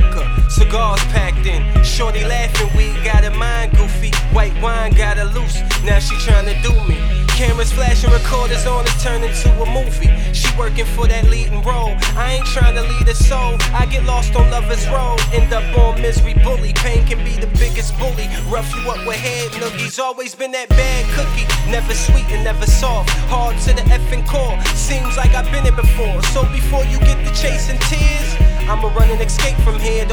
liquor, cigars packed in. Shorty laughing, weed got her mind goofy. White wine got her loose, now she tryna do me. Cameras flashing, recorders on, it's turned into a movie. She working for that leading role. I ain't trying to lead a soul. I get lost on Lover's Road, end up on Misery Bully. Pain can be the biggest bully. Rough you up with head noogies. Always been that bad cookie. Never sweet and never soft. Hard to the effing core. Seems like I've been it before. So before you get the chasing tears, I'ma run and escape from here.